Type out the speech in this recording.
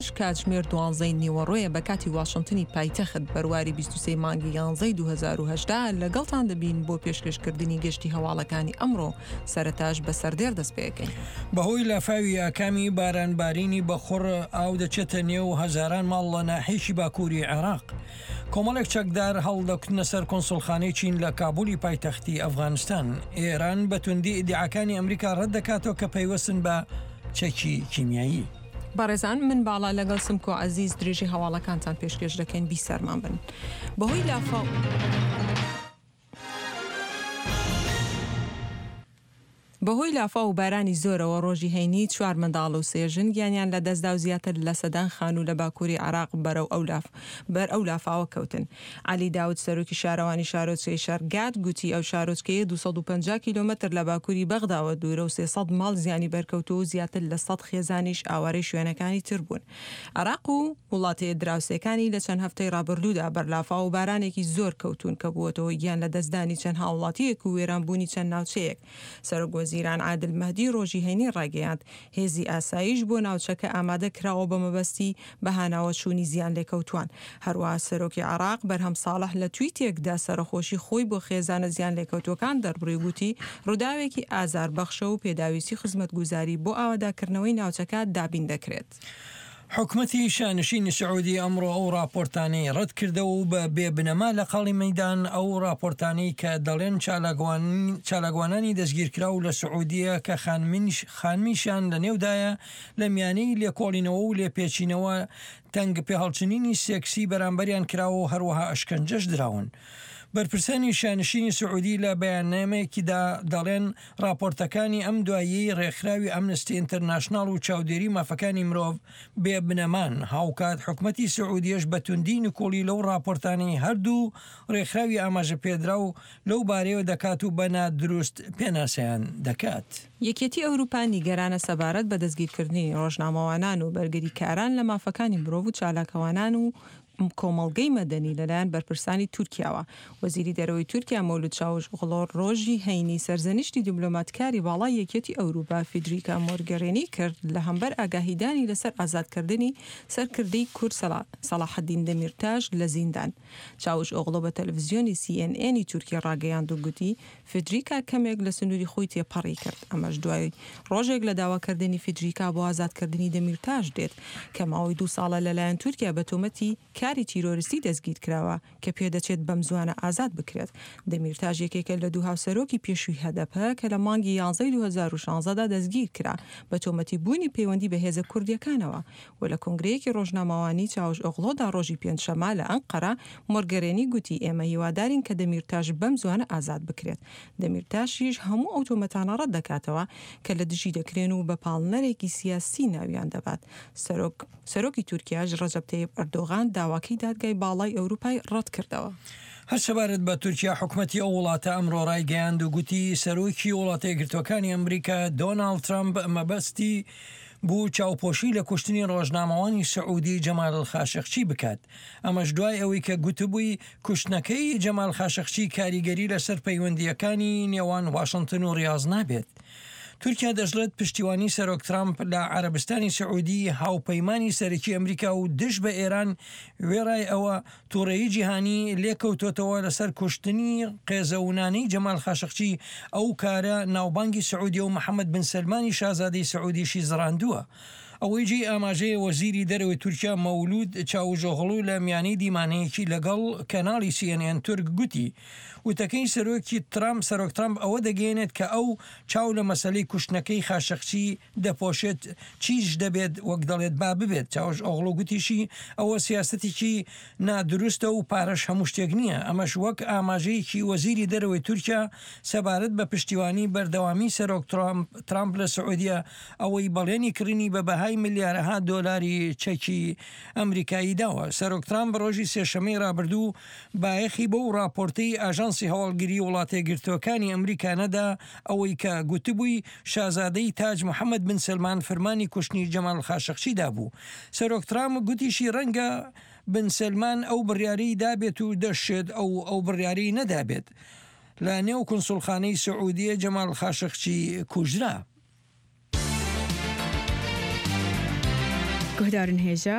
کاتژمێر 12 نیوەڕۆیە بە کاتی واشنتنی پایتەخت بەرواری 23 مانگی 11 2010 لەگەڵتان دەبین بۆ پێشکەشکردنی گەشتی هەواڵەکانی ئەمڕۆ سەرەتاش بە سەردێر دەست پێەکەین. بەهۆی لافاوی ئاکامی بارانبارینی بەخۆڕ ئاو دەچێتە نێو هەزاران ماڵ لە ناحێشی باکووری عێراق. کۆمەڵێک چەکدار هەڵدەکتنە سەر کۆنسڵخانەی چین لە کابولی پایتەختی ئەفغانستان. ئێران بە توندی ئیدعاکانی ئەمریکا ڕەت دەکاتەوە کە پەیوەستن بە چەکی کیمیایی. بەڕێزان من باڵا لەگەڵ سمکۆ عەزیز درێژی هەواڵەکانتان پێشکەش دەکەین بی سەرمان بن. بەهۆی لافاو بەهۆی لافا و بارانی زۆرەوە ڕۆژی هەینی 4 منداڵ و 3 ژن گیانیان لە دەستدا و زیاتر لە سەدان خان و لە باکووری عێراق بەر ئەو لافاوە کەوتن. عەلی داود سەرۆکی شارەوانی شارۆچکەی شەرگات گوتی ئەو شارۆچکەیە 250 کیلۆمەتر لە باکووری بەغداوە دوورە و 300 ماڵ زیانی بەرکەوتووە و زیاتر لە 100 خێزانیش ئاوارەی شوێنەکانی تر بوون. عێراق و وڵاتە دراوسەکانی لە چەند هەفتەی ڕابردوودا بەر لافا و بارانێکی زۆر کەوتون کە بووەتەوە گیان لە دەستدانی چەند هاوڵاتیەک و وێرانبوونی چەند ناوچەیەک. زیران عادل مەهدی ڕۆژی هەینی ڕاگەیاند هێزی ئاسایش بۆ ناوچەکە ئامادە کراوە بە مەبەستی بەهاناوە چوونی زیان لێکەوتوان. هەروەها سەرۆکی عێراق بەرهەم ساڵح لە تویتێکدا سەرخۆشی خۆی بۆ خێزانە زیان لێکەوتوەکان دەربڕی گوتی ڕووداوێکی ئازاربەخشە و پێداویستی خزمەتگوزاری بۆ ئاواداکردنەوەی ناوچەکە دابین دەکرێت. حکومەتی شانشینی سعودی ئەمڕۆ ئەو راپۆرتانەی ڕەت کردەوە و بە بێبنەما لە قاڵی مەیدان ئەو راپۆرتانەی کە دەڵێن چالاگوانانی دەستگیرکرا و لە سعودیە کە خانمیشان لە نێودایە لە میانەی لێکۆڵینەوە و لێپێچینەوە تەنگ پێهەڵچنینی سێکسی بەرامبەریان کراوە و هەروەها ئەشکەنجەش دراون. بەرپرسانی شانشینی سعودی لە بەیاننامەیەکیدا دەڵێن راپۆرتەکانی ئەم دوایی ڕێکخراوی ئەمنستی ئینتەرناشناڵ و چاودێری مافەکانی مرۆڤ بێبنەمان هاوکات حکومەتی سعودیەش بە توندی نکۆڵی لەو راپۆرتانی هەردوو ڕێکخراوی ئاماژە پێدرا و لەو بارەیەوە دەکات و بە نادروست پێناسەیان دەکات. یەکێتی ئەوروپا نیگەرانە سەبارەت بە دەستگیرکردنی ڕۆژنامەوانان و بەرگەریکاران لە مافەکانی مرۆڤ و چالاکەوانان و کۆمەڵگەی مەدەنی لەلایەن بەرپرسانی تورکیاوە. وەزیری دەرەوەی تورکیا مەولود چاوشئۆغڵۆ ڕۆژی هەینی سەرزەنیشتی دیبلۆماتکاری باڵای یەکێتی ئەوروپا فیدریکا مۆرگەرینی کرد لە هەمبەر ئاگاهیدانی لەسەر ئازادکردنی سەرکردەی کورد سەلاحەدین دەمیرتاژ لە زیندان. چاوشئۆغڵۆ بە تەلەڤیزیۆنی CNN تورکیا ڕاگەیاند و گوتی فیدریکا کەمێک لە سنووری خۆی تێپەڕی کرد. ئەمەش دوای ڕۆژێک لە داواکردنی فیدریکا بۆ ئازادکردنی دەمیرتاژ دێت کە ماوەی 2 ساڵە لەلایەن تورکیا بە تۆمەتی کاری تیرۆریستی دەستگیر کراوە کە پێدەچێت بەم زوانە ئازاد بکرێت. دەمیرتاژ یەکێکە لە 2 هاوسەرۆکی پێشووی هەدەپە کە لە مانگی 11 2016دا دەستگیر کرا بە تۆمەتی بوونی پەیوەندی بە هێزە کوردیەکانەوە و لە کۆنگرەیەکی ڕۆژنامەوانی چاوشئۆغڵۆدا ڕۆژی پێنجشەمە لە ئەنقەرە مۆرگەرێنی گوتی ئێمە هیوادارین کە دەمیرتاژ بەم زوانە ئازاد بکرێت. دەمیرتاژیش هەموو ئەو تۆمەتانە ڕەت دەکاتەوە کە لە دژی دەکرێن و بە پاڵنەرێکی سیاسی ناویان دەبات. سەرۆکی تورکیاش ڕەجەب تەیب ئەردۆغان داواکەی دادگای باڵای ئەوروپای ڕەت کردەوە. هەر سەبارەت بە تورکیا حکومەتی ئەو وڵاتە ئەمڕۆ ڕایگەیاند و گوتی سەرۆکی وڵاتە یەکگرتووەکانی ئەمریکا دۆناڵد ترامپ مەبەستی بوو چاوپۆشی لە کوشتنی ڕۆژنامەوانی سعودی جەمال خاشقچی بکات. ئەمەش دوای ئەوەی کە گوتبووی کوشتنەکەی جەمال خاشقچی کاریگەری لەسەر پەیوەندیەکانی نێوان واشنتن و ریاض نابێت. تورکیا دەژڵێت پشتیوانی سەرۆک ترامپ لە عەرەبستانی سعودی هاوپەیمانی سەرەکی ئەمریکا و دژ بە ئێران وێڕای ئەوە تووڕەیی جیهانی لێکەوتۆتەوە لەسەر کوشتنی قێزەونانەی جەمال خاشقچی ئەو کارە ناوبانگی سعودی و محەممەد بن سەلمانی شازادەی سعودیشی زڕاندووە. ئەوەی جێ ئاماژەیە وەزیری دەرەوەی تورکیا مەولود چاوژۆغڵو لە میانەی دیمانەیەکی لەگەڵ کەناڵی CNN تورک گوتی وتەکەی سەرۆک ترامپ ئەوە دەگەێنێت کە ئەو چاو لە مەسەلەی کوشتنەکەی خاشقچی دەپۆشێت چیش دەبێت وەک دەڵێت با ببێت. چاوژئۆغڵۆ گوتیشی ئەوە سیاستێکی نادروستە و پارەش هەموو شتێک نییە. ئەمەش وەک ئاماژەیەکی وەزیری دەرەوەی تورکیا سەبارەت بە پشتیوانی بەردەوامی سەرۆک ترامپ لە سعودیە ئەوەی بەڵێنی کردنی بە بەهای ملیارەها دۆلاری چەکی ئەمریکایی داوە. سەرۆک ترامپ ڕۆژی سێشەمەی ڕابردوو بایەخی بۆ راپۆرتەی ئاژانسی هەواڵگیری وڵاتە یەکگرتووەکانی ئەمریکا نەدا ئەوەی کە گوتبووی شازادەی تاج محەممەد بن سلمان فەرمانی کوشتنی جەمال خاشقچی دابوو. سەرۆک ترامپ گوتیشی ڕەنگە بن سلمان ئەو بڕیاری دابێت و دەشێت ئەو بڕیاری نەدابێت. لە نێو کونسڵخانەی سعودیە جەمال خاشقچی کوژرا. گۆدارن هێژە